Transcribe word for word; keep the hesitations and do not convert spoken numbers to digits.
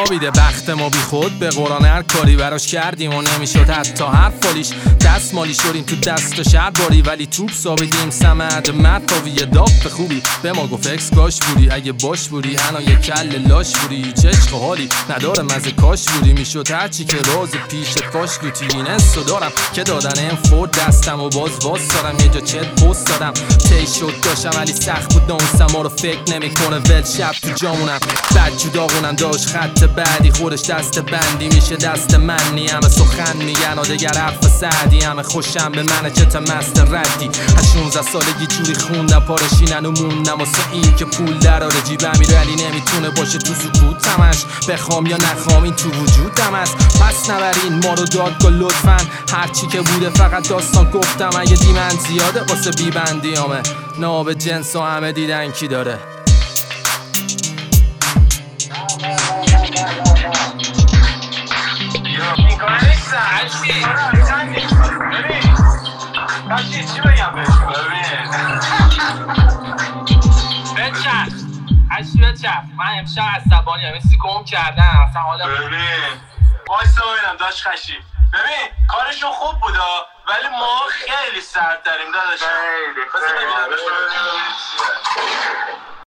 خوابیده بخت ما بی خود به قرآن هر کاری براش کردیم و نمیشد حتی هر فالیش دست مالی شدیم تو دست و شهر باری ولی توپ سابیدیم سمد مرد تا یه داغ خوبی به ما گفت اکس کاش بودی اگه باش بودی هنو یه کل لاش بودی چه عشق و حالی نداره مزه کاش بودی میشد هرچی که راز پیشت کاش گوتی این حسو دارم که دادن این فورد دستم و باز باز دارم یه جا چت پست دادم تی شد داشتم ولی سخت بود ناموسم ما رو فکر نمیکنه ول شب تو جامونم بعد جداغونم داشت خط بعدی خودش دست بندی میشه دست منی همه سخن میگن و دگر حرف سعدی همه خوشم به من چت مست ردی از شونزده سالگی جوری خوندم پارشینن و موندم واسه این که پول دراره جیبم میره ولی نمیتونه باشه تو سکوتمش بخوام یا نخوام این تو وجودم است پس نبرین ما رو دادگاه لطفا هرچی که بوده فقط داستان گفتم اگه دیمن زیاده واسه بیبندیامه ناب جنس و همه دیدن کی داره این کاره نیستن هرچی ببین هرچی چی بگم بهش ببین بچخ هرچی بچخ من امشب عصبانی هم یسی گم کردم اصلا حالا ببین وایسا ببینم داشت خشی ببین کارشون خوب بودا ولی ما خیلی سرد داریم داداشم خیلی خیلی